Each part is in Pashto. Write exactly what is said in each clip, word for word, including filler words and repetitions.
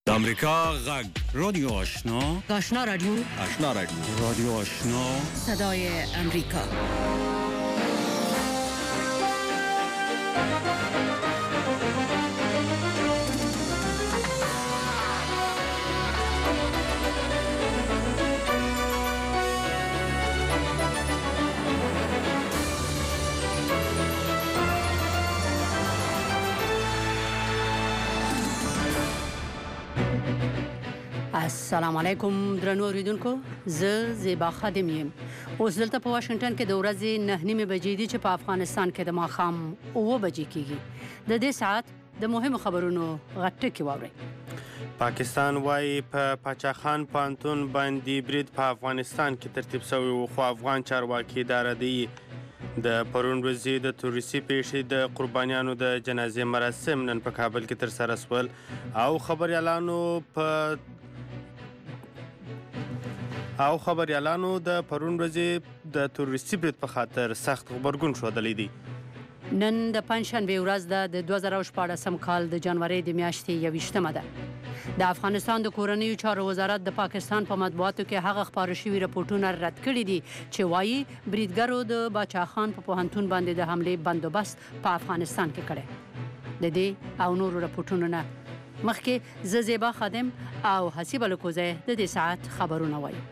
د امریکا غږ رادیو آشنا آشنا رادیو آشنا رادیو رادیو آشنا صدای امریکا. السلام علیکم درنو اوریدونکو، زه زیبا خادم یم. اوس دلته په واشنگټن کې د ورځې نه نیمې بجې دي چې په افغانستان کې د ماښام اوه بجې کېږي. د دې ساعت د مهمو خبرونو غټ ټکي واورئ. پاکستان وایي په پاچاخان پوهنتون باندې برید په افغانستان کې ترتیب شوی و، خو افغان چارواکي اداره دی د پرون ورځې د تروریستي پیښې د قربانیانو د جنازې مراسم نن په کابل کې ترسره شول او خبریالانو په او خبریالانو د پرون ورځې د تروریستي برید په خاطر سخت غبرګون ښودلی دی. نن د پنجشنبې ورځ ده د دوه زره شپاړسم کال د جنورۍ د میاشتې یوویشتمه ده. د افغانستان د کورنیو چارو وزارت د پاکستان په مطبوعاتو کې هغه خپاره شوي رپورټونه رد کړي دي چې وایي بریدګرو د باچاخان په پوهنتون باندې د حملې بندوبست په افغانستان کې کړی. د دې او نورو رپورټونو نه مخکې زه زیبا خادم او حسیبه لکوزی د دې ساعت خبرونه وایي.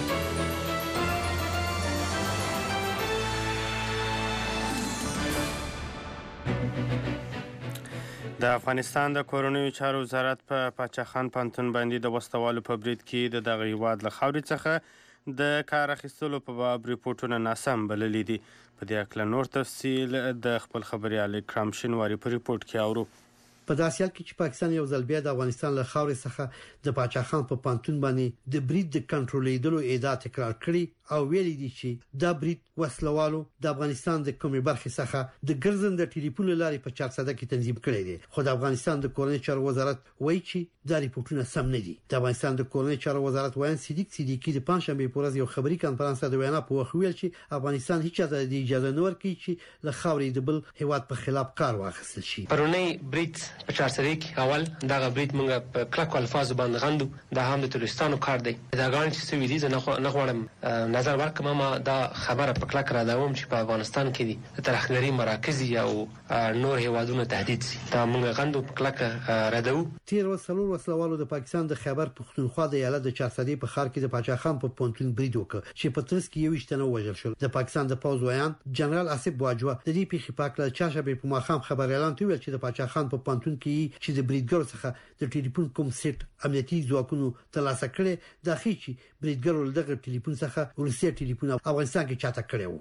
د افغانستان د کورنیو چارو وزارت په پاچاخان پوهنتون باندې د وسوالو په برید کې د دغه هیواد له خاورې څخه د کار اخیستلو په باب ریپورټونه ناسم بللي دي. په دې هکله نور تفصیل د خپل خبریال اکرام شینواري په ریپورټ کې اورو. په داسې حال کې چې پاکستان یو ځل بیا د افغانستان له خاورې څخه د پاچاخان په پوهنتون باندې د برید د کنټرولېدلو ادعا تکرار کړي او ویلي دي چې دا برید وسلوالو د افغانستان د کومې برخې څخه د ګرځنده ټلیفون لارې په چارسده کې تنظیم کړي دي. خو د افغانستان د کورنیو چارو وزارت وایي چې دا ریپورټونه سم نه دي. د افغانستان د کورنیو چارو وزارت وایي صدیق صدیقی د پنځشنبې په ورځ یو خبري کانفرنس د وینا په وخت ویل چې افغانستان هیڅ اجازه نه ورکوي چې له خاورې د بل هیواد په خلاف کار واخیستل شي. پرونی برید په چارسده کې اول دغه برید موږ په کلکو الفاظو باندې غندو. دا هم د تروریستانو کار دی. دا ګان چې سوي دي نه غواړم نظر ورکړم، ما دا خبره په کلک را دوم چې په افغانستان کې دي د ترهګرۍ مراکز او نور هیوادونو تهدید سي. دا موږ غندو په کلک را دوو. تیر وسلو وسلوالو د پاکستان د خیبر پختونخوا د ایالت د چارسدې په ښار کې د پاچاخان په پوهنتون برید وکړ چې په ترڅ کې یو ویشتنه وژل شول. د پاکستان د پوځ ویان جنرال آصف باجوه د دې پیښې په اړه چاشبې په ماښام خبريالان ته ویل چې د پاچاخان په پوهنتون کې چې د بریدګرو څخه د ټلیفون کوم سیټ امنیتي ځواکونو ترلاسه کړي د اخی چې بریدګرو دغه ټلیفون څخه ورسې ټلیفون افغانستان کې چاته کړی و.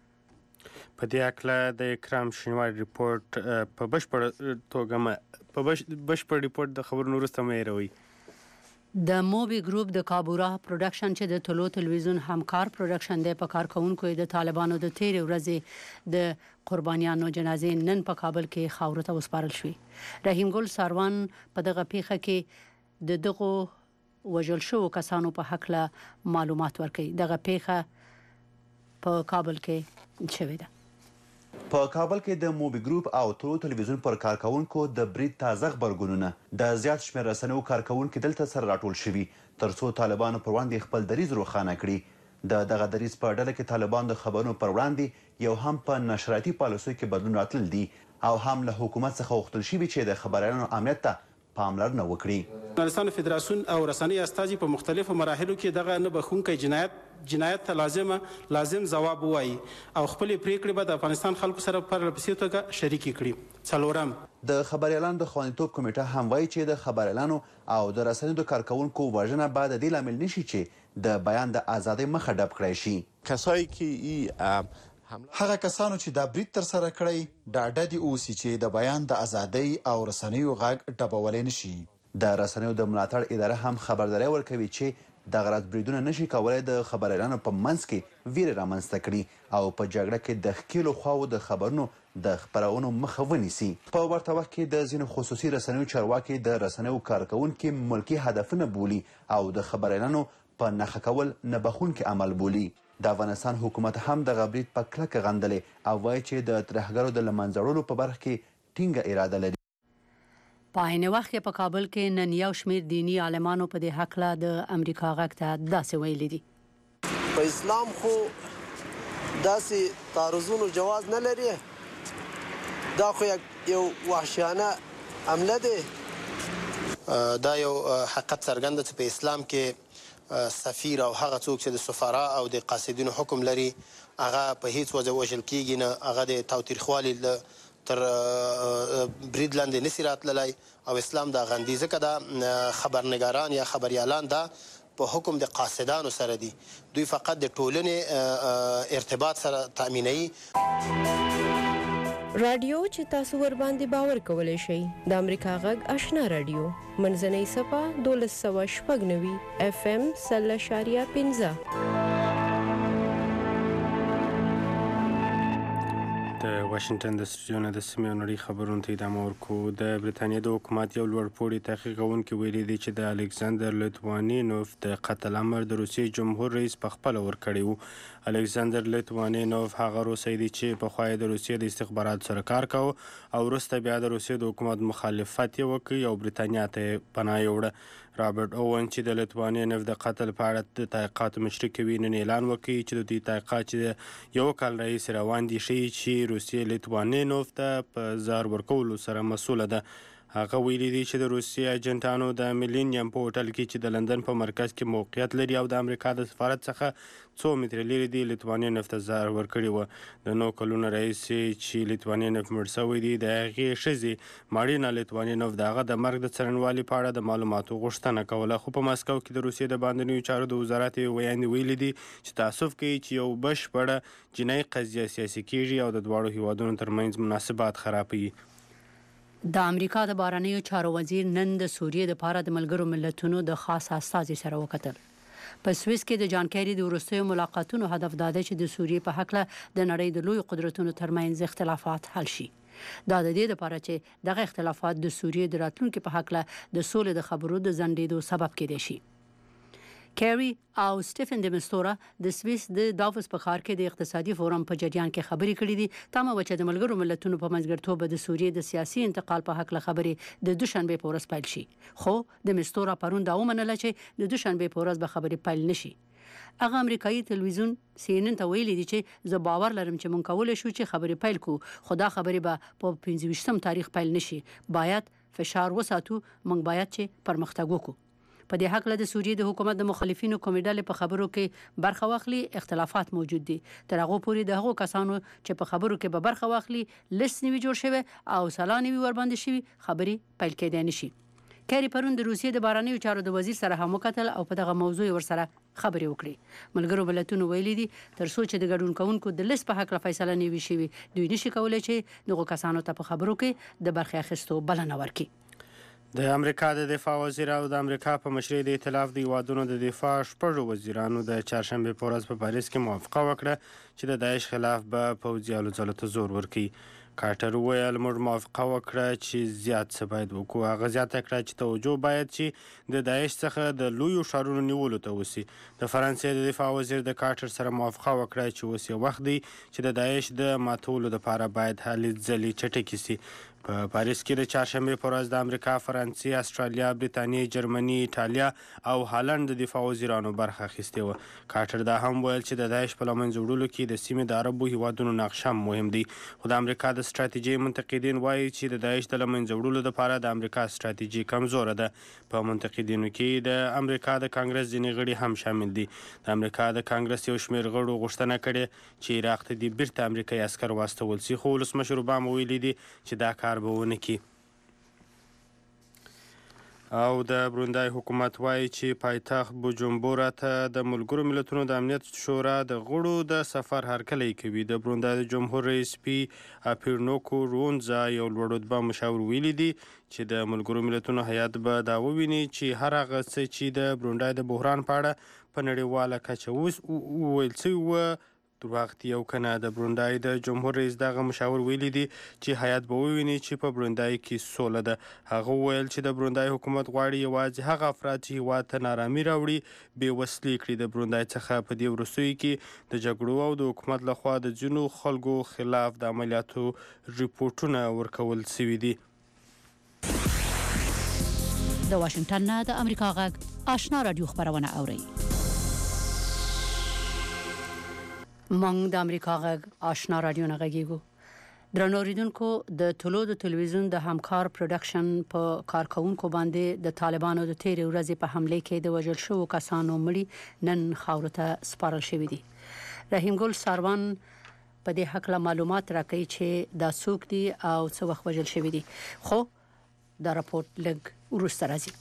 په دې اکله د اکرام شینواري ریپورت په بشپړ توګه په بشپړ ریپورت د خبرونو وروسته مې راوي. د موبي ګروپ د کابورا پروډکشن چې د ټولو تلویزیون همکار پروډکشن دی په کارکونکو د طالبانو د تیر ورځې د قربانیانو جنازې نن په کابل کې خاورو ته وسپارل شوې. رحیم ګل ساروان په دغه پیښه کې د دغو وژل شوو کسانو په حق له معلومات ورکړي. دغه پیښه په کابل کې شوې ده. په کابل کې د موبي ګروپ او ټولو تلویزیون پر کارکونکو د برید تازه خبرګونونه د زیات شمېر رسنیو کارکونکو دلته سره راټول شوي ترڅو طالبانو پر وړاندې خپل دریځ روښانه کړي. د دغه دریځ په ډله کې طالبان د خبرونو پر وړاندې یو هم په نشراتي پالیسیو کې بدلون راتلل دي او هم له حکومت څخه غوښتل شوي چې د خبريالانو امنیت ته پاملرنه وکړي. افغانستان فدراسیون او رسنۍ استازي په مختلفو مراحلو کې دغه نه بخونکی جنایت جنایت ته لازمه لازم ځواب وایي او خپل پریکړې به د افغانستان خلکو سره پر لپسې توګه شریکې کړي. څلورم، د خبريالانو د خوندیتوب کمیټه هم وایي چې د خبريالانو او د رسنیو د کارکونکو وژنه باید د دې لامل نشي چې د بیان د ازادۍ مخه ډب کړی شي. کسایی که هغه کسانو چې دا برید تر سره کړی ډاډه دي اوسي چې د بیان د ازادۍ او رسنیو غږ ډبولی نشي. د رسنیو د ملاتړ اداره هم خبرداری ورکوي چې د غلط بریدونه نشي کولای د خبريالانو په منځ کې ویره رامنځته کړي او په جګړه کې د ښکیلو خواو د خبرونو د خپرونو مخه ونیسي. په ورته وخت کې د ځینو خصوصي رسنیو چارواکي د رسنیو کارکونکي ملکي هدفونه بولي او د خبريالانو په نښه کول نه بخونکي عمل بولي. د افغانستان حکومت هم د برید په کلکه غندلې او وایي چې د ترهګرو د له منځه وړلو په برخه کې ټینګه اراده لري. په عین وخت کې په کابل کې نن یو شمېر دینی عالمانو په دې هکله د امریکا غږ ته داسې ویلي دي. په اسلام خو داسې تعرضونو جواز نه لري، دا خو یو وحشیانه عمله دی. دا یو حقیقت څرګند دی چې په اسلام کې سفیر او هغه څوک چې د سفارا او د قاصدینو حکم لري هغه په هیڅ وجه وژل کیږي نه، هغه د تاوتریخوالي تر برید لاندې نشي راتللی او اسلام دا غندي. ځکه دا خبرنګاران یا خبریالان دا په حکم د قاصدانو سره دي، دوی فقط د ټولنې ارتباط سره تامینوي. رادیو چې تاسو ور باندې باور کولی شئ د امریکا غږ آشنا رادیو منځنۍ صفه دولس سوه شپږ نوي اف ام سل اشاریه پنځه. د واشنگټن د سټوډیو نه د سیمې او نړۍ خبرونو ته ادامه ورکو. د برټانیې د حکومت یو لوړپوړي تحقیق کوونکي ویلي دي چې د الکساندر لیتوانینوف د قتل امر د روسیې جمهور رئیس پخپله ورکړی و. الکساندر لیتوانینوف هغه روسی دی چې پخوا یې د روسیې د استخباراتو سره کار کاوه او وروسته بیا د روسیې د حکومت مخالفت یې وکړ او برټانیا ته یې پناه یوړه. رابرټ اوون چې د لیتوانینوف د قتل په اړه د تحقیقاتو مشري کوي نن اعلان وکړي چې د دوی تحقیقات چې یو کال راهیسې روان دي ښیي چې روسیې لیتوانینوف ته په زار ورکولو سره مسؤله ده. هغه ویلي دي چې د روسیې ایجنټانو د میلینیم په هوټل کې چې د لندن په مرکز کې موقعیت لري او د امریکا د سفارت څخه څو متره لرې دي لیتوانینوف ته زار ورکړي وه. د نو کلونو راهیسې چې لیتوانینوف مړ شوی دی د هغې ښځې مارینا لیتوانینوف د هغه د مرګ د څرنګوالي په اړه د معلوماتو غوښتنه کوله، خو په مسکو کې د روسیې د باندنیو چارو د وزارت ویاندې ویلي دي چې تاسف کوي چې یو بشپړه جنایي قضیه سیاسي کیږي او د دواړو هیوادونو ترمنځ مناسبات خرابوي. د امریکا د بهرنیو چارو وزیر نن د سوریې لپاره د ملګرو ملتونو د خاص استازي سره وکتل. په سویس کې د جان کیری د وروستیو ملاقاتونو هدف دا دی چې د سوریې په هکله د نړۍ د لویو قدرتونو ترمنځ اختلافات حل شي. دا د دې لپاره چې دغه اختلافات د سوریې د راتلونکي په هکله د سولې د خبرو د ځنډېدو سبب کېدای شي. کیری او سټیفن د مستورا د سویس د دافوس په ښار کې د اقتصادي فورم په جریان کې خبرې کړې دي. تمه وه چې د ملګرو ملتونو په منځګړیتوب د سوریې د سیاسي انتقال په هکله خبرې د دوشنبې په ورځ پیل شي، خو د مستورا پرون دا ومنله چې د دوشنبې په ورځ به خبرې پیل نشي. هغه امریکایي تلویزیون سی ان ان ته ویلي دي چې زه باور لرم چې مونږ کولی شو چې خبرې پیل کړو، خو دا خبرې به په پنځه ویشتم تاریخ پیل نشي. باید فشار وساتو، مونږ باید چې پرمختګ وکړو. په دې حق له د سوریې د حکومت د مخالفینو کومې ډلې په خبرو کې برخه واخلي اختلافات موجود دي. تر هغه پورې د هغو کسانو چې په خبرو کې به برخه واخلي لیست نوي جوړ شوی او سلا نوي ورباندې شوي خبرې پیل کېدای نشي. کیری پرون د روسیې د بهرنیو چارو د وزیر سره هم وکتل او په دغه موضوع ورسره خبرې وکړي. ملګرو ملتونو ویلي دي تر څو چې د ګډون کوونکو د لیست په هکله فیصله نه وي شوې دوی نشي کولی چې دغو کسانو ته په خبرو کې د برخې اخیستو بلنه ورکړي. د امریکا د دفاع وزیر او د امریکا په مشرۍ د ائتلاف د هیوادونو د دفاع شپږو وزیرانو د چهارشنبې په ورځ په پاریس کې موافقه وکړه چې د داعش خلاف به پوځي هلو ځلو ته زور ورکړي. کارټر وویل موږ موافقه وکړه چې زیات څه باید وکړو. هغه زیاته کړه چې توجه باید چې د داعش څخه د لویو ښارونو نیولو ته وسي. د فرانسې د دفاع وزیر د کارټر سره موافقه وکړه چې اوس یو وخت دی چې د داعش د ماتولو لپاره باید هلې ځلې چټکې سي. په پاریس کې د چهارشنبې په ورځ د امریکا، فرانسې، استرالیا، برټانیې، جرمني، ایټالیا او هالند د دفاع وزیرانو برخه اخیستې وه. کارټر دا هم ویل چې د داعش په له منځه وړلو کې د سیمې د عربو هیوادونو نقش هم مهم دی. خو د امریکا د ستراتیژۍ منتقدین وایي چې د داعش د له منځه وړلو لپاره د امریکا ستراتیژي کمزوره ده. په منتقدینو کې د امریکا د کانګرس ځینې غړي هم شامل دي. د امریکا د کانګرس یو شمېر غړو غوښتنه کړې چې عراق ته دې بیرته امریکایي عسکر واستول سي، خو ولسمشر اوباما ویلي دي چې دا کار به ونه کړي. او د بروندای حکومت وایي چې پایتخت بوجومبورا ته د ملګرو ملتونو د امنیت شورا د غړو د سفر هرکلی کوي. د بروندای د جمهور رئیس پی اپیرنوکو رونزا یو لوړ رتبه مشاور ویلي دي چې د ملګرو ملتونو هیات به دا وویني چې هر هغه څه چې د بروندای د بحران په اړه په نړیواله کچه اوس وویل شوي وه دروغ دي او که نه. د بروندای د جمهور رئیس دغه مشاور ویلي دي چې هیات به وویني چې په بروندای کې سوله ده. هغه وویل چې د بروندای حکومت غواړي یوازې هغه افراد چې هیواد ته نارامي راوړي بې وسلې کړي. د بروندای څخه په دې وروستیو کې د جګړو او د حکومت لخوا د ځینو خلکو خلاف د عملیاتو ریپورټونه ورکول شوي دي. د واشنگټن نه د امریکا غږ آشنا رادیو خبرونه اوري. مونږ د امریکا غږ آشنا رادیو نه غږیږو. درنو اوریدونکو د ټولو د تلویزیون د همکار پروډکشن په کارکونکو باندې د طالبانو د تیر ورځې په حمله کې د وژل شو کسانو مړي نن خاورته سپارل شوې دي. رحیم ګل ساروان په دې حق له معلومات راکړي چې دا څوک دي او څو وخت وژل شوی دي. خو دا راپورټ لګ وروسته راځي.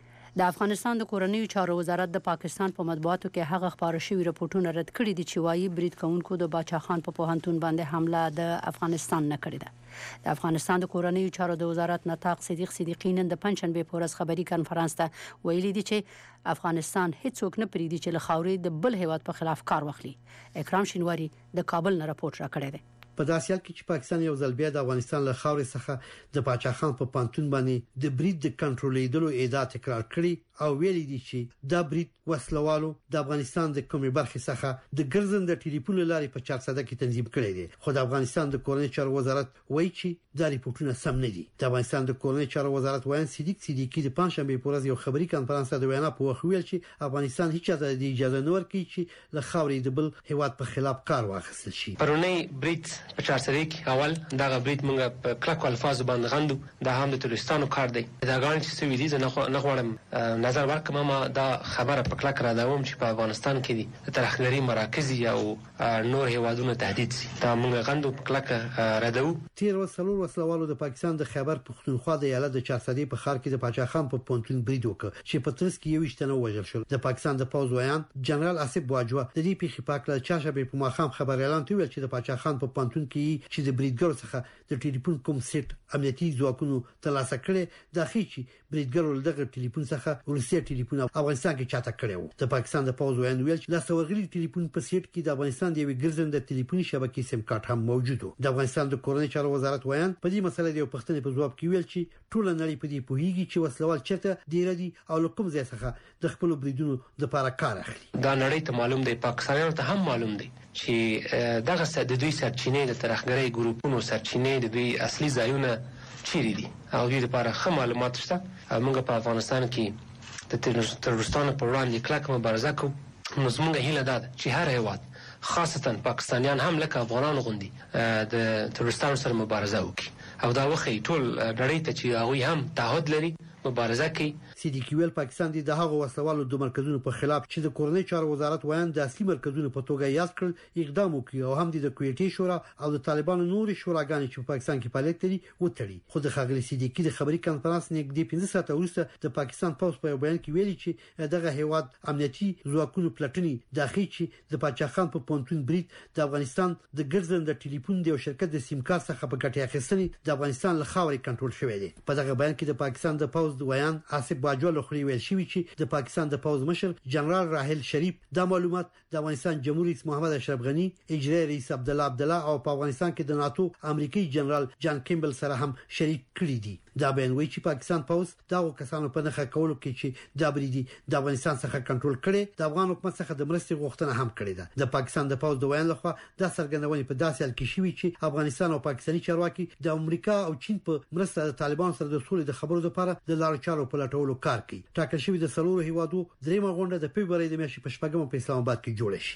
د افغانستان د کورنیو چارو وزارت د پاکستان په مطبوعاتو کې هغه خبره شوی راپورټونه رد کړي دي چې وايي برید کوونکو د باچا خان په پوهنتون باندې حمله د افغانستان نه کړې ده. د افغانستان د کورنیو چارو د وزارت نطاق صدیق صدیقی نن د پنځشنبه په ورځ خبري کانفرنس ته ویلي دي چې افغانستان هیڅوک نه پریدي چې له خاورې د بل هیواد په خلاف کار وکړي. اکرام شینواری د کابل نه راپورټ راکړی دی. په داسې حال کې چې پاکستان یو ځل بیا د افغانستان له خاورې څخه د باچا خان په پانتون باندې د برید د کنټرولېدلو ادعا تکرار کړي او ویلي دي چې دا برید وسلوالو د افغانستان د کومې برخې څخه د ګرځند ټلیفون لارې په چار ساده کې تنظیم کړي دي. خو د افغانستان د کورنیو چارو وزارت وایي چې دا ریپورتونه سم نه دي. د افغانستان د کورنیو چارو وزارت وایي صدیق صدیقی د پنځشنبه په ورځ یو خبري کانفرنس د وینا په وخت ویل چې افغانستان هیڅ چاته د اجازه نه ورکړي چې له خاورې د بل هیواد په خلاف کار واخیستل شي. پرونی برید په چار ساده کې اول دغه برید موږ په کلکو الفاظو باندې غندو. دا هم د ترورستانو کار دی. دا غاڼې چې سوي دي زه نه غواړم نظر ورکړم، ما دا خبره په کلک را دوم چې په افغانستان کې دي د ترهګرۍ مراکز او نور هیوادونو تهدید سي. دا موږ غندو په کلک را دو. تیر وسلو وسلوالو د پاکستان د خیبر پختونخوا د ایالت د چارسدې په ښار کې د باچا خان په پونتون برید وکړ چې په ترڅ کې یو شتنه وژل شو. د پاکستان د پوز ویان جنرال آصف باجوا د دې پیښې په اړه چاشبې په ماخام خبر اعلان کوي چې د باچا خان په پونتون کې چې د بریدګر څخه د ټلیفون کوم سیټ امنیتي ځواکونو ترلاسه کړي د خېچي بریدګر دغه ټلیفون څخه ورسې ټلیفون افغانستان کې چاته کړي وو. د پاکستان د پوز ویان ویل چې د سورغلي ټلیفون په سیټ کې د افغانستان د یو ګرځنده ټلیفوني شبکې سیم کارت هم موجود و. د افغانستان د کورنیو چارو وزارت ویان په دې مسله د یو پښتنې په ځواب کې ویل چې ټول نړۍ په دې پوهیږي چې وسلوال چرته ډیر دي او کوم ځای څخه د خپل بریدونو لپاره کار اخلي. دا نړۍ ته معلوم دی، پاکستانیانو ته هم معلوم دی چې دغه د دوی سرچینې د ترهګرۍ ګروپونو سرچینې د دوی اصلي ځایونه چیرې دي او دوی لپاره ښه معلومات شته. موږ په افغانستان کې د ترورستانو پر وړاندې کلک مبارزه کوو. نو زموږ هیله ده چې هر هیواد خاصتا پاکستانیان هم لکه افغانان غوندي د ترورستانو سره مبارزه وکړي او دا وخی ټول نړۍ ته چې هغوی هم تعهد لري مبارزه کوي. صدیقی ویل پاکستان د هغو وسلوالو د مرکزونو په خلاف چې د کورنیو چارو وزارت وایي د اصلي مرکزونو په توګه یاد کړ اقدام وکړي او هم د کویټي شورا او د طالبانو نوري شوراګانې چې په پاکستان کې فعالیت لري وتړي. خو د خاغلی صدیقی د خبري کانفرنس نږدې پنځه ساعته وروسته د پاکستان پوز په بیان کې ویلي چې دغه هیواد امنیتي ځواکونو پلټنې داخلي چې د باچا خان په پونتون برید د افغانستان د ګرځند ټلیفون د شرکت د سیم کارت څخه په ګټه اخیستنې د افغانستان له خاورې کنټرول شوی دی. په دغه بیان کې د پاکستان د پوز ویان آصف باجوا لخوا ویل شوی چې د پاکستان د پوز مشر جنرال راحل شریف دا معلومات د افغانستان جمهور رئیس محمد اشرف غنی، اجرایي رئیس عبد الله عبد الله او په افغانستان کې د ناتو امریکایي جنرال جان کیمبل سره هم شریک کړی دي. دا بیان وایي چې پاکستان پوز دغه کسانو په نخښه کولو کې چې دا بریدي د افغانستان څخه کنټرول کړي د افغان حکومت څخه د مرستې غوښتنه هم کړې ده. د پاکستان د پوز د ویان لخوا دا څرګندونه په داسې حال کې شوې چې افغانستان او پاکستاني چارواکي د امریکا او چین په مرسته د طالبان سره د سولې د خبرو لپاره د لارو چارو په لټولو کار کوي. ټاکل شوی د سلورو هیوادو دریمه غونډه د فبراير د میاشتې په شپږمه په اسلام آباد کې جوړه شي.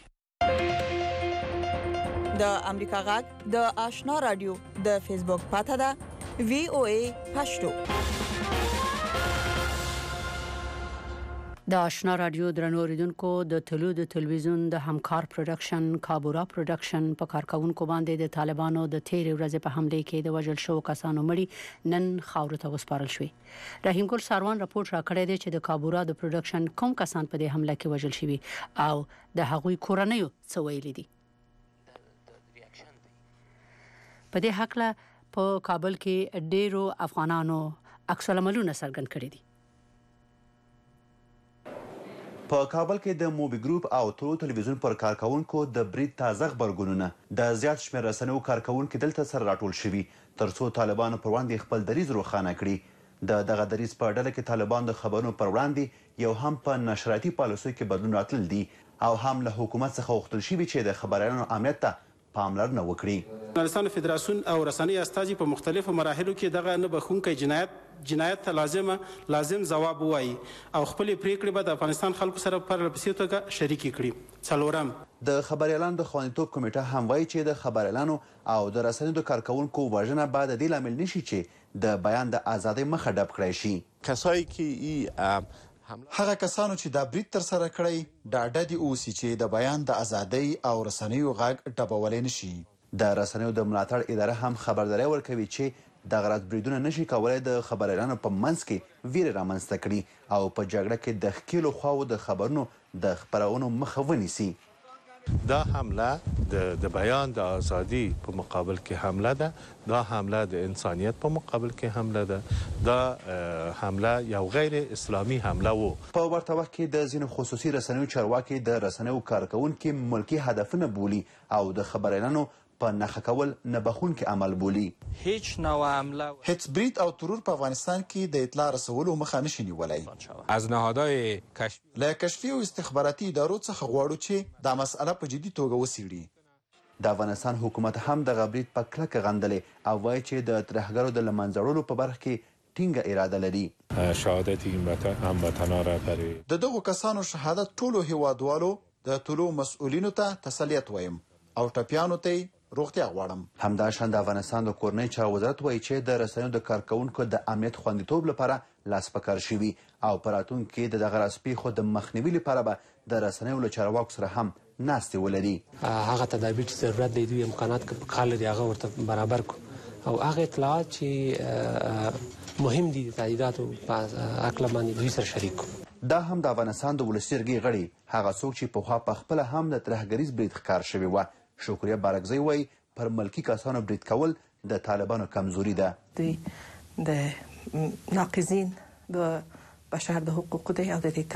د امریکا غږ د آشنا رادیو د فیسبوک پاته ده وی او ای پښتو. د آشنا رادیو درنو اوریدونکو د ټلو د تلویزیون د همکار پروډکشن کابورا پروډکشن په کارکونکو باندې د طالبانو د تیر ورځې په حمله کې د وژل شو کسانو مړي نن خاورو ته وسپارل شوی. رحیم ګل ساروان راپورټ راکړی دی چې د کابورا د پروډکشن کوم کسان په دې حمله کې وژل شوی او د هغوی کورنیو څه ویلي دي. په دې حق له په کابل کې ډیرو افغانانو عکس العملونه څرګند کړي دي. په کابل کې د موبي ګروپ او ترو ټلویزیون پر کارکونکو د برید تازه خبرګونونه د زیات شمېر رسنیو کارکونکو دلته سره راټول شوي ترڅو طالبانو پر وړاندې خپل دریځ روښانه کړي. د دغه دریځ په ډله کې طالبان د خبرونو پر وړاندې یو هم په نشراتي پالیسیو کې بدلون راتلل دي او هم له حکومت څخه غوښتل شوي چې د خبريالانو امنیت ته پاملرنه وکړي. افغانستان فدراسیون او رسنۍ استازي په مختلفو مراحلو کې دغه نه بخښونکی جنایت جنایت ته لازمه لازم ځواب ووایي او خپلې پریکړې به د افغانستان خلکو سره په پرله پسې توګه شریکې کړي. څلورم، د خبریالانو د خوندیتوب کمیټه هم وایي چې د خبریالانو او د رسنیو د کارکوونکو وژنه باید د دې لامل نشي چې د بیان د ازادۍ مخه ډب کړی شي. کسایی که هغه کسانو چې دا برید ترسره کړی ډاډه دي اوسي چې د بیان د ازادۍ او رسنیو غږ ډبولی نشي. د رسنیو د ملاتړ اداره هم خبرداری ورکوي چې دغه راز بریدونه نشي کولی د خبریالانو په منځ کې ویرې رامنځته کړي او په جګړه کې د ښکېلو خواوو د خبرونو د خپرونو مخه ونیسي. دا حمله د د بیان د ازادي په مقابل کې حمله ده، دا حمله د انسانیت په مقابل کې حمله ده، دا حمله یو غیر اسلامي حمله و. په ورته وخت کې د ځینو خصوصي رسنیو چارواکي د رسنیو کارکوونکي ملکي هدفونه بولي او د خبریالانو په نښه کول نه بخښونکی عمل بولي. هیڅ نوع حمله هیڅ برید او ترور په افغانستان کې د اطلاع رسولو مخه نشي نیولی. از نهادهای کشفی له کشفي او استخباراتي ادارو څخه غواړو چې دا مسئله په جدي توګه وڅېړي. د افغانستان حکومت هم دغه برید په کلکه غندلې او وایي چې د ترهګرو د له منځه وړلو په برخه کې ټینګه اراده لري. شهادت هموطنان را برای د دغو کسانو شهادت ټولو هیوادوالو د طلوع مسؤلینو ته تسلیت وایم او ټپیانو ته روغتیا غواړم. همداشان د افغانستان د کورنۍ چارو وزارت وایي چې د رسنیو د کارکوونکو د امنیت خوندیتوب لپاره لاس په کار شوي او په راتلونکي کې د دغه راز پیښو د مخنیوي لپاره به د رسنیو له چارواکو سره هم ناستې ولري. هغه تدابیر چې ضرورت دی دوی امکانات که په کار لري هغه ورته برابر کړو او هغه اطلاعات چې مهم دي د تهدیداتو په هکله باندې دوی سره شریک کړو. دا هم د افغانستان د ولسي جرګې غړي هغه څوک چې پخوا پخپله هم د ترهګریز برید ښکار شوي وه شکریه بارکزی وایي پر ملکي کسانو برید کول د طالبانو کمزوري ده. دوی د ناقضین د بشر د حقوقو دی او د دې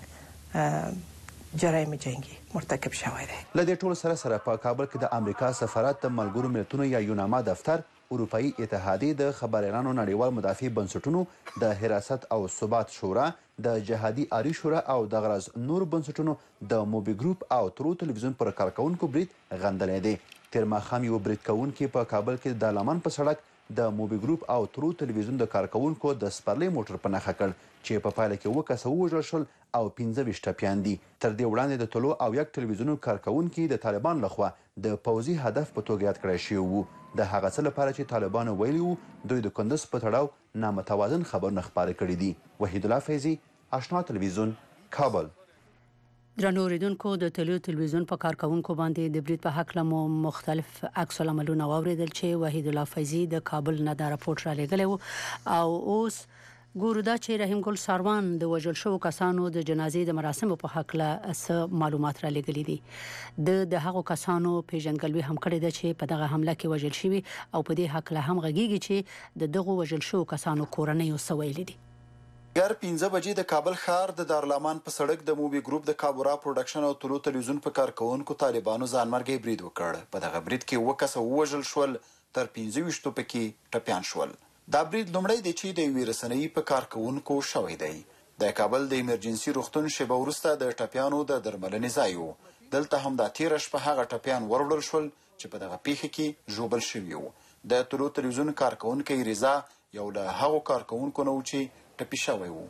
ترڅنګ جرایم جنگي مرتکب شوی دی. له دې ټولو سره سره په کابل کې د امریکا سفارت د ملګرو ملتونو یا یوناما دفتر اروپایي اتحادیې د خبریالانو نړیوال مدافع بنسټونو د حراست او ثبات شورا د جهادي آري شورا او دغه راز نور بنسټونو د موبي ګروپ او ترو تلویزیون پر کارکوونکو برید غندلی دی. تیر ماښام یو برید کوونکي په کابل کې د لمن په سړک د موبي ګروپ او ترو تلویزیون د کارکوونکو د سپرلۍ موټر په نښه کړ چې په پایله کې اووه کسه ووژل شول او پنځه ویشت ټپیان دي. تر دې وړاندې د طلوع او یک تلویزیونو کارکوونکي د طالبان لخوا د پوځي هدف په توګه یاد کړی شوي وو د هغه څه لپاره چې طالبانو ویلي وو دوی د کندز په تړاو نامتوازن خبرونه خپاره کړي دي. وحید الله فیضي، آشنا تلویزیون، کابل. درنو اوریدونکو د تلو تلویزیون په کارکوونکو باندې د برید په حق لمو مختلف عکس العملونه واوریدل چې وحید الله فیضي د کابل نه دا راپورټ را لګلی او اوس ګورو دا چې رحیم ګل ساروان د وژل شوو کسانو د جنازې د مراسمو په حق له څه معلومات را لګلی دي. د د هغو کسانو پیژنګلوي هم کړې ده چې په دغه حمله کې وژل شوي او په دې حق له هم غږیږي چې د دغو وژل شوو کسانو کورنۍ څه ویلي دي. ګر پنځه بجې د کابل ښار د دارالامان په سړک د موبي ګروپ د کابورا پروډکشن او طلوع تلویزیون په کارکوونکو طالبانو ځانمرګي برید وکړ. په دغه برید کې اووه کسه ووژل شول، تر پنځه ویشتو پکې ټپیان شول. دا برید لومړی دی چې د یوې رسنۍ په کارکوونکو شوی دی. د کابل د ایمرجنسي روغتون شیبه وروسته د ټپیانو د درملنې ځای و. دلته هم دا تېره شپه هغه ټپیان وروړل شول چې په دغه پیښه کې ژوبل شوي وو. د طلوع تلویزیون کارکوونکی رضا یو له هغو کارکوونکو نه و چې ټپي شوی و.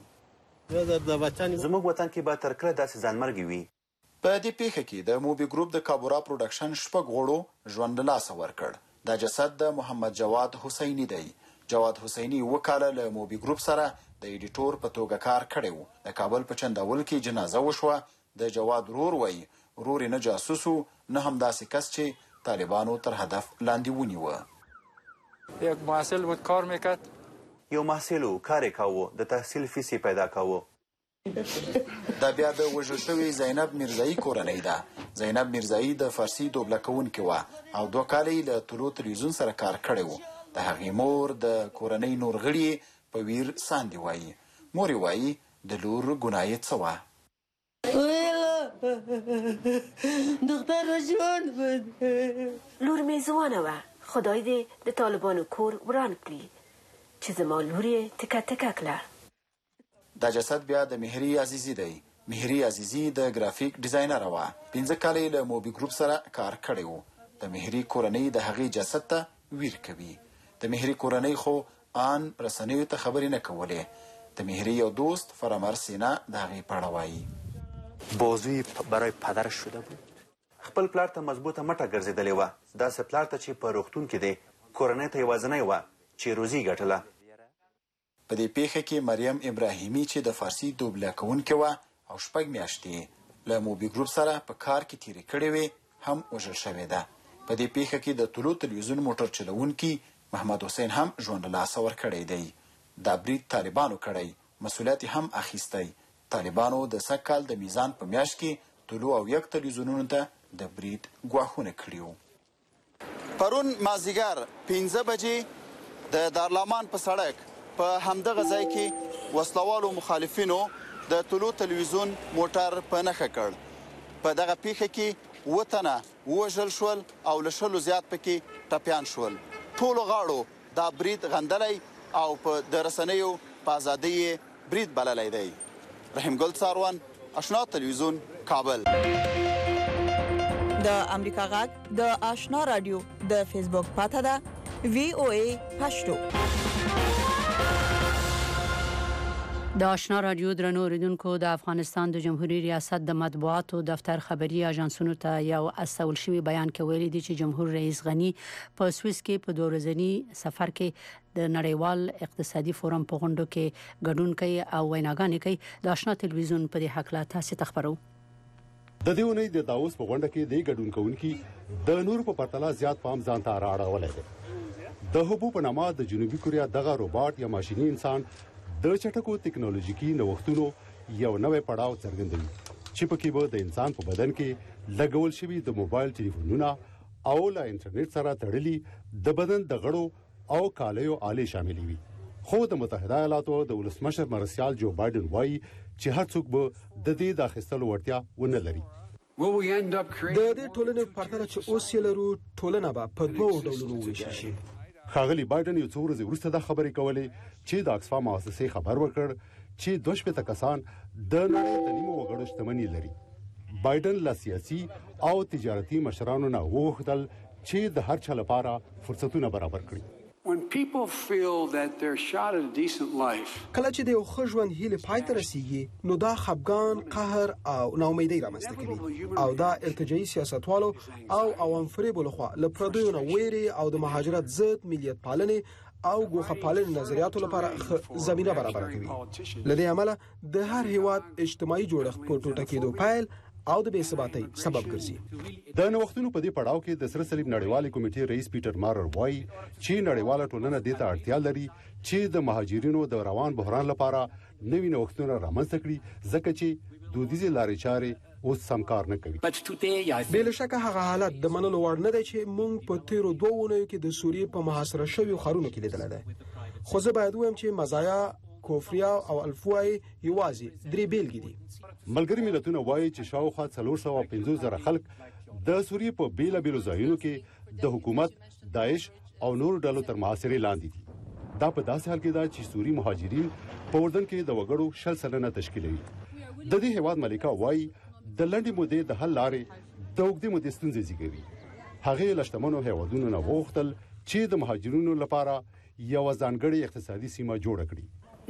زموږ وطن کې به تر کله داسې ځانمرګي وي. په دې پیښه کې د موبي ګروپ د کابورا پروډکشن شپږ غړو ژوند له لاسه ورکړ. دا جسد د محمد جواد حسیني دی. جواد حسیني اووه کاله له موبي ګروپ سره د ایډیټور په توګه کار کړی و. د کابل په چنداول کې جنازه وشوه. د جواد ورور وایي ورور یې نه جاسوس و نه هم داسې کس چې طالبانو تر هدف لاندې ونیوه. یک محصل بود کار میکرد. یو محصل و کار یې کاوه، د تحصیل فیس یې پیدا کاوه. دا بیا د وژل شوې زینب میرزایي کورنۍ ده. زینب میرزایي د فارسي دوبله کوونکې وه او دوه کاله یې له طلوع تلویزیون سره کار کړی و. د هغې مور د کورنۍ نور غړي په ویر ساندې وایي. مور یې وایي د لور ګناه یې څه وه. دختر ژوند بود. لور مې ځوانه وه. خدای دې د طالبانو کور وران کړي چې زما لور یې تکه تکه کړه. دا جسد بیا د مهري عزیزي دی. مهري عزیزي د ګرافیک ډیزاینره وه. پنځه کاله یې له موبي ګروپ سره کار کړی و. د د مهري کورنۍ د هغې جسد ته ویر کوي. د مهري کورنۍ خو آن رسنیو ته خبرې نه کولې. د مهري یو دوست فرامر سینا د هغې په اړه وایي. بازوی برای پدرش شده بود. خپل پلار ته مضبوطه مټه ګرځېدلې وه. داسې پلار ته چې په روغتون کې دی، کورنۍ ته یوازینۍ وه چې روزي ګټله. په دې پیښه کې مریم ابراهیمي چې د فارسي دوبله کوونکې وه او شپږ میاشتې له موبي ګروپ سره په کار کې تېرې کړې وې هم وژل شوې ده. په دې پیښه کې د طلوع تلویزیون موټر چلوونکي محمد حسین هم ژوند له لاسه ورکړی دی. دا برید طالبانو کړی، مسؤلیت هم اخیستی. طالبانو د سږ کال د میزان په میاشت کې طلوع او یک تلویزیونونو ته د برید ګواښونه کړي وو. پرون مازدیګر پنځه بجې د دارالمان په سړک په همدغه ځای کې وسلوالو مخالفینو د طلوع تلویزیون موټر په نښه کړ. په دغه پیښه کې اووه تنه ووژل شول او له شلو زیات پکې ټپیان شول. ټولو غاړو دا برید غندلی او په د رسنیو په ازادۍ یې برید بللی دی. رحیم ګل څاروان، آشنا تلویزیون، کابل. د امریکا غږ د آشنا رادیو د فیسبوک پاته ده وی او ای پښتو. د آشنا رادیو درنو اوریدونکو، د افغانستان د جمهوریت ریاست د مطبوعاتو دفتر خبري اژانسونو ته یو استول شوی بیان کې ویلي دي چې جمهور رئیس غنی په سویس کې په دوه ورځني سفر کې د نړیوال اقتصادي فورم په غونډو کې ګډون کوي او ویناګانې کوي. د آشنا تلویزیون په دې حق لا تاسو ته خبرو. د دې ونې د داوس په غونډه کې د ګډون کوونکي د نور په پرتله زیات پام ځان ته راړولای دي. د هوبو په نامه د جنوبي کوریا دغه روباټ یا ماشيني انسان د چټکو ټکنالوژیکي نوښتونو یو نوې پړاو څرګندوي چې پکې به د انسان په بدن کې لګول شوی د موبایل ټلیفونونو او له انټرنیټ سره تړلي د بدن د غړو او کالیو آلې شامل وي. خو د متحده ایالاتو د ولسمشر مرسیال جو بایدن وایي چې هر څوک به د دې د اخیستلو وړتیا ونه لري. د دې ټولنې په پرتله چې اوس یې لرو، ټولنه به په دوو ډولونو وویشل شي. ښاغلي بایدن یو څو ورځې وروسته دا خبرې کولې چې د اکسفام مؤسسې خبر ورکړ چې دوه شپېته کسان د نړۍ د نیمو وګړو شتمني لري. بایدن له سیاسي او تجارتي مشرانو نه وغوښتل چې د هر چا لپاره فرصتونه برابر کړي. کله چې د یو ښه ژوند هیله پای ته رسیږي، نو دا خپګان، قهر او ناامیدۍ رامنځته کوي او دا ارتجاعي سیاستوالو او عوام فریب لخوا له پردیو نه ویري او د مهاجرت ضد ملیت پالنې او ګوښه پالنې نظریاتو لپاره زمينه برابر کوي. لدې عمله د هر هیواد اجتماعي جوړښت په ټوټه کېدو پیل او د بې ثباتۍ سبب ګرځي. د نوښتونو په دې پړاو کې د سره صلیب نړیوالې کمیټې رئیس پیټر مارر وایي چې نړیواله ټولنه دې ته اړتیا لري چې د مهاجرینو د روان بحران لپاره نوي نوښتونه رامنځته کړي، ځکه چې دودیزې لارې چارې اوس سم کار نه کوي. بې له شکه هغه حالت د منلو وړ نه دی چې موږ په تیرو دوه اونیو کې د سوریې په محاصره شویو ښارونو کې لیدلی دی. خو زه باید ووایم چې مزایا، کوفریا او الفوای یوازې درې بیلګې دي. ملګري ملتونه وایي چې شاوخوا څلور سوه پنځوس زره خلک د سوریې په بیلابیلو ځایونو کې د حکومت، داعش او نورو ډلو تر محاصرې لاندې دي. دا په داسې حال کې ده چې سوري مهاجرین په اردن کې د وګړو شل سلنه تشکیلوي. د دې هیواد ملکه وایي د لنډې مودې د حل لارې د اوږدې مودې ستونزې زیږوي. هغې له شتمنو هیوادونو نه وغوښتل چې د مهاجرینو لپاره یوه ځانګړې اقتصادي سیمه جوړه کړي.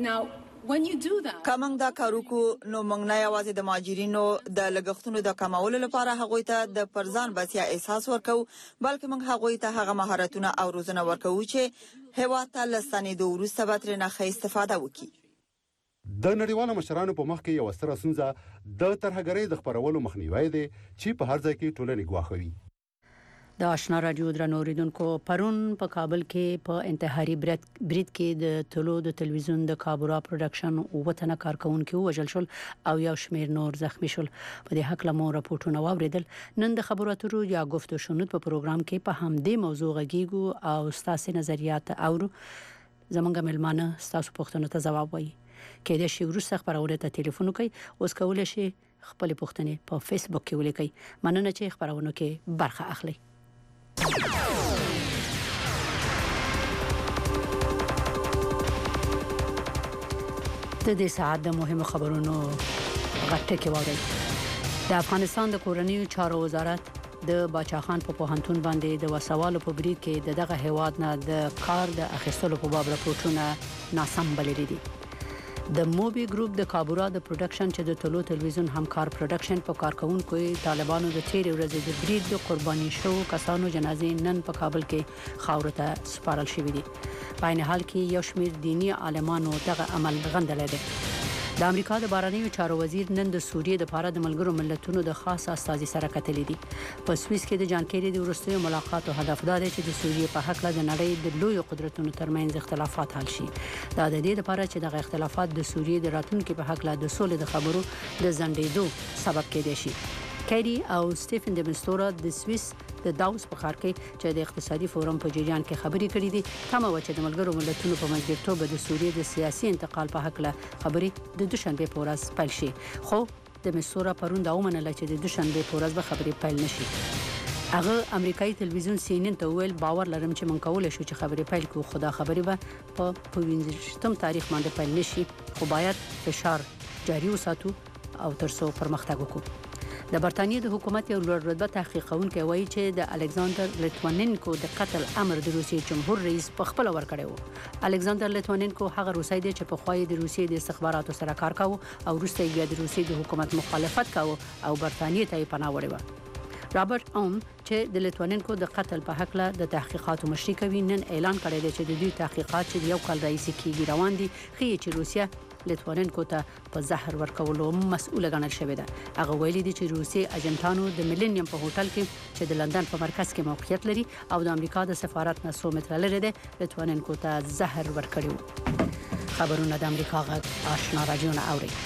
که موږ دا کار وکړو، نو موږ نه یوازې د مهاجرینو د لګښتونو د کمولو لپاره هغوی ته د پرځان بسیا احساس ورکوو، بلکې موږ هغوی ته هغه مهارتونه او روزنه ورکوو چې هیواد ته له ستنېدو وروسته به ترېنه ښه استفاده وکړي. د نړیوالو مشرانو په مخ کې یوه ستره ستونزه د ترهګرۍ د خپرولو مخنیوی دی چې په هر ځای کې ټولنې ګواښوي. د آشنا رادیو درنو اوریدونکو، پرون په کابل کې په انتحاري برید کې د طلوع د تلویزیون د کابورا پروډکشن اووه تنه کارکونکي وژل شول او یو شمیر نور زخمی شول. په دې حق له مو راپورټونه واوریدل. نن د خبرو اترو یا گفتگو شنود په پروګرام کې په همدې موضوع غږیږو او ستاسو نظریات اورو. زمونږ ملمانه ستاسو پوښتنو ته ځواب وایي. کېدای شي وروسته خبرونه ته ټلیفون وکړئ. اوس کولای شي خپل پوښتنې په فیسبوک کې ولیکئ. مننه چې خبرونه کې برخه اخلئ. د دې ساعت د مهمو خبرونو غټه کې وایي. د افغانستان د کورنیو چارو وزارت د باچاخان په پوهنتون باندې د وسوالو په برید کې د دغه هیواد نه د کار د اخیستلو په باب راپورټونه ناسم بللي دي. د موبي ګروپ د کابورا د پروډکشن چې د ټولو تلویزیون همکار پروډکشن په کارکونکو طالبانو د تیرې ورځې د برید د قرباني شو کسانو جنازې نن په کابل کې خاورو ته سپارل شوې دي. په عین حال کې یو شمېر دینی عالمانو دغه عمل غندلی دی. د امریکا د بهرنیو چارو وزیر نن د سوریې د لپاره د ملګرو ملتونو د خاص استازي سره کتلي دي. په سویس کې د جان کیری د وروستیو ملاقاتو هدف دا دی چې د سوریې په حق له د نړۍ د لویو قدرتونو ترمنځ اختلافات حل شي. دا د دې لپاره چې دغه اختلافات د سوریې د راتلونکي په حق له د سولې د خبرو د ځنډېدو سبب کېدای شي. کیری او سټیفن د مستورا د سویس د داوس په ښار کې چې د اقتصادي فورم په جریان کې خبرې کړې دي کومه و چې د ملګرو ملتونو په منځګړیتوب د سوریې د سیاسي انتقال په حق له خبرې د دوشنبه په ورځ پیل شي. خو د مستورا پرون دا ومنله چې د دوشنبه په ورځ به خبرې پیل نشي. هغه امریکایي تلویزیون سی ان ان ته ویل باور لرم چې مونږ کولای شو چې خبرې پیل کړو خو دا خبرې به په پوینځشتم تاریخ باندې پیل نشي خو باید فشار جاري وساتو او ترڅو پرمختګ وکړو. د برتانیې د حکومت یو لوړ رتبه تحقیقونکي وایي چې د الکساندر لیتوانینکو د قتل امر د روسیې جمهور رئیس په خپل ورکړی و. الکساندر لیتوانینکو هغه روسي دی چې په خوای د روسیې د استخباراتو سره کار کاوه او وروسته بیا د روسیې د حکومت مخالفت کاوه او برتانیې ته پناه وړي و. رابرټ اوم چې د لیتوانینکو د قتل په حق له د تحقیقاتو مشري کوي نن اعلان کړی دی چې د دوی تحقیقات چې یو کال راهیسې کیږي روان دي ښیي چې روسیه لیتوانینکو ته په زهر ورکولو مسؤل ګڼل شوې ده. هغه ویلي دي چې روسي اجنټانو د ملینیم په هوټل کې چې د لندن په مرکز کې موقعیت لري او د امریکا د سفارت نه څو متره لري ده لیتوانینکو ته زهر ورکړي. خبرونه د امریکا غږ آشنا رادیو نه اوري.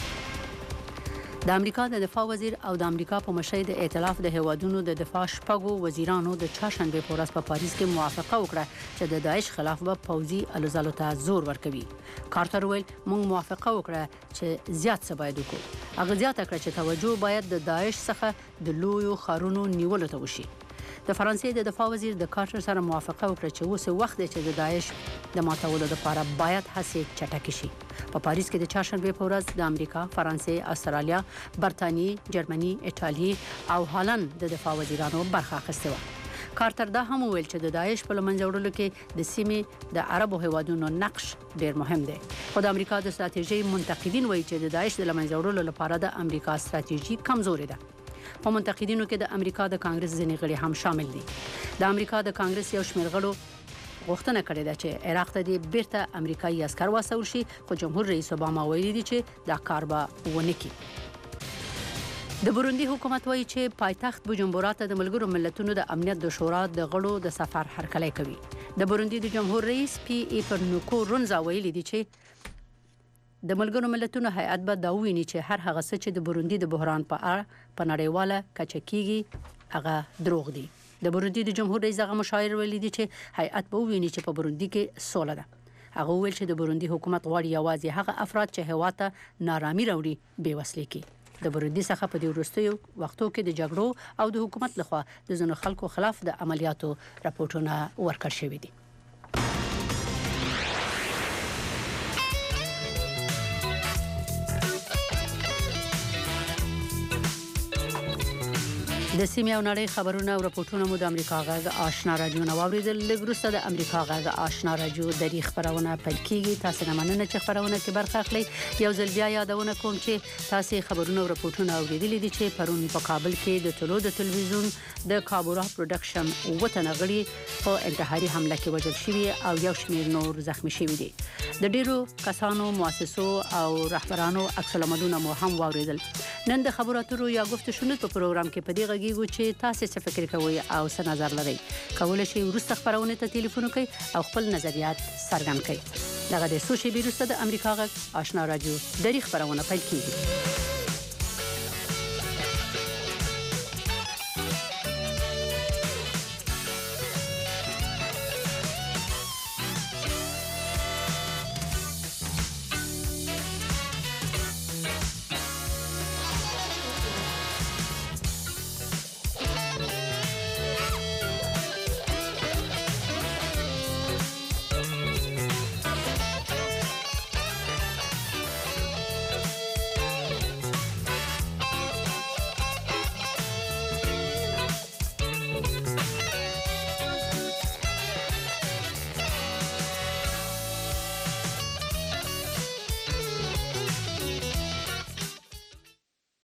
د امریکا د دفاع وزیر او د امریکا په مشرۍ د ائتلاف د هیوادونو د دفاع شپږو وزیرانو د چهارشنبه په ورځ په پاریس کې موافقه وکړه چې د داعش خلاف به پوځي الوزالو ته زور ورکوي. کارتر ویل موږ موافقه وکړه چې زیات څه باید وکړو. هغه زیاته کړه چې توجه باید د داعش څخه د لویو ښارونو نیولو ته وشي. د فرانسې د دفاع وزیر د کارتر سره موافقه وکړه چې اوس وخت دی چې د داعش د ماتولو لپاره باید هڅې چټکې شي. په پاریس کې د چهارشنبه په ورځ د امریکا، فرانسې، استرالیا، برتانیې، جرمني، ایټالیا او هالند د دفاع وزیرانو برخه اخیسته و. کارتر دا هم ویل چې د داعش په لمنځه وړلو کې د سیمې د عربو هیوادونو نقش ډیر مهم دی. خو د امریکا د ستراتیژي منتقدین وایي چې د داعش د لمنځه وړلو لپاره د امریکا ستراتیژي کمزوري ده. په منتقدینو کې د امریکا د کانګرس ځینې غړي هم شامل دي. د امریکا د کانګرس یو شمېر غړو غوښتنه کړې ده چې عراق ته د بیرته امریکایي عسکر واستول شي خو جمهور رئیس اوباما ویلي دی چې دا کار به ونه کړي. د بوروندي حکومت وایي چې پایتخت بوجمبورا ته د ملګرو ملتونو د امنیت د شورا د غړو د سفر هرکلی کوي. د بوروندي د جمهور رئیس پی ای پرنوکو رونزا ویلي دی چې د ملګرو ملتونو هیئت به دا وویني چې هر هغه څه چې د بوروندي د بحران په اړه په نړیواله کچه کیږي هغه دروغ دي. د بوروندي د جمهور رئیس هغه مشاور ویلي دی چې هیئت به وویني چې په بوروندي کې سوله ده. هغه ویل چې د بوروندي حکومت غواړي یوازې هغه افراد چې هیواد ته نارامي راوړي بې وسلې کړي. د بوروندي څخه په دې وروستیو وختو کې د جګړو او د حکومت لخوا د ځینو خلکو خلاف د عملیاتو راپورټونه ورکړل شوي دي. د سیمې او نړۍ خبرونه او راپورټونه مو د امریکا غږ آشنا رادیو نو اوریدل. لږ وروسته د امریکا غږ آشنا رادیو د خبرونه پیل کیږي. تاسو نه مننه چې خبرونه کې برخه اخلي. یو ځل بیا یادونه کوم چې تاسو خبرونه او راپورټونه اوریدلي دي چې پرون په کابل کې د ټولو د تلویزیون د کابورا پروډکشن وطن غړي په انتحاري حمله کې وژل شوي او یو شمېر نور زخمی شوي دي. د ډیرو کسانو، مؤسسو او رهبرانو عکس العملونه مو هم واوریدل. نن د خبرو اترو یا گفتشونو په پروګرام کې په دې غږیږو چې تاسو څه فکر کوئ او څه نظر لرئ. کولای شئ وروسته خبرونه ته ټلیفون وکړئ او خپل نظریات څرګند کړئ. دغه د سوشي بیروسته د امریکا غږ آشنا رادیو د خبرونه پیل کیږي.